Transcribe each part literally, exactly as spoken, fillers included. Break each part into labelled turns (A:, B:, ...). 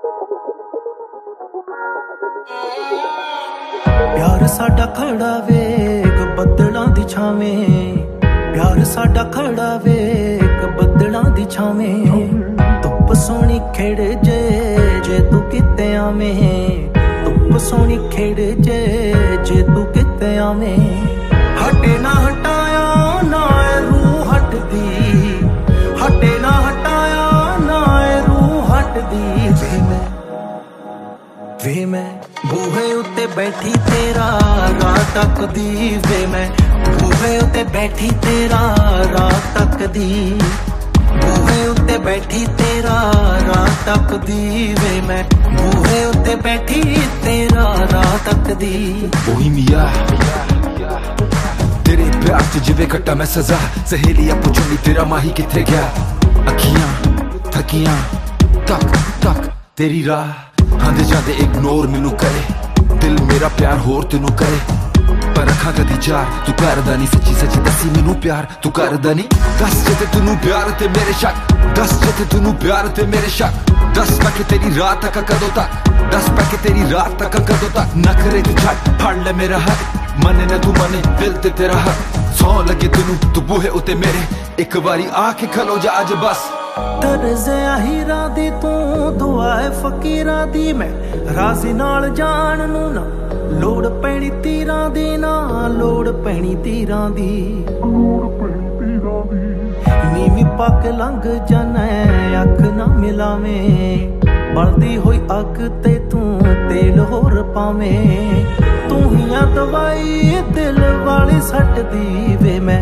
A: प्यार साडा खड़ा वेग बदलां दी छावें, प्यार साडा खड़ा वेग बदलां दी छावें। धुप सोहनी खेड़ जे जे तू किते आवें, धुप सोहनी खेड़ जे जे तू किते आवें। हटे ना हटाया ना रूह हटदी, हटे ना हटाया ना रूह हटदी। वे मैं वे मैं बूहे उत्ते बैठी तेरा रात तकदी, वे मैं बूहे उत्ते बैठी तेरा रात तकदी, बूहे उत्ते बैठी तेरा रात तकदी, वे मैं बूहे उत्ते बैठी तेरा रात तकदी।
B: बोहिमिया तेरे प्यार च जिवे कट्टा मैं सजा, सहेलियां पुछूंगी तेरा माही किथे गया। अखियां थकियां तक तक तेरी राह, आंदे जांदे इग्नोर मैनू करे, दिल मेरा प्यार होर तेनू करे। पर अखा कदी चार तू करदा नहीं, सच्ची सच्ची दसी मैनू प्यार तू करदा नहीं। दस जे ते तैनू प्यार ते मेरे शक, दस जे ते तैनू प्यार ते मेरे शक। दस पैके तेरी रात तक कदों तक, दस पैके तेरी रात तक कदों तक। नखरे तू छट फड़ ले मेरा हक, मने ना तू मने दिल ते तेरा हक। सौ लगे तेनू तू बूहे उते मेरे, एक बारी आके खलो जा अज बस।
A: तरज़े हीरा दी तू दुआ है फकीरा दी, मैं राज़ी नाल जान नू ना लोड़ पैनी तीरां दी, ना लोड़ पैनी तीरां दी। नीवी पक लंघ जाना अख ना मिलावें, बलदी होई अग ते तू तेल होर पावें। तू हियां दवाई दिल वाली सट दी, वे मैं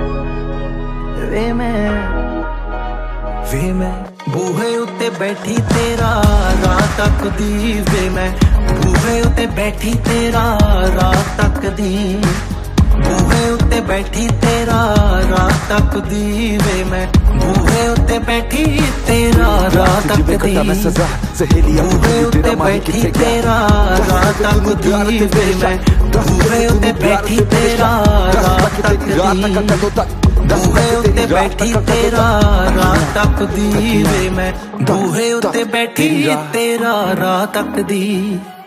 A: वे मैं वे मैं बूहे उत्ते बैठी तेरा रात तकदी, वे मैं बूहे उत्ते बैठी तेरा रात तकदी, बूहे उत्ते बैठी तेरा रात तकदी, वे मैं बूहे उत्ते बैठी तेरा रात तकदी। बूहे उत्ते बैठी तेरा रात तकदी, वे मैं बूहे उत्ते बैठी तेरा रात तकदी, बूहे उत्ते बैठी तेरा रात तकदी, वे मैं बूहे उत्ते बैठी तेरा रात तकदी।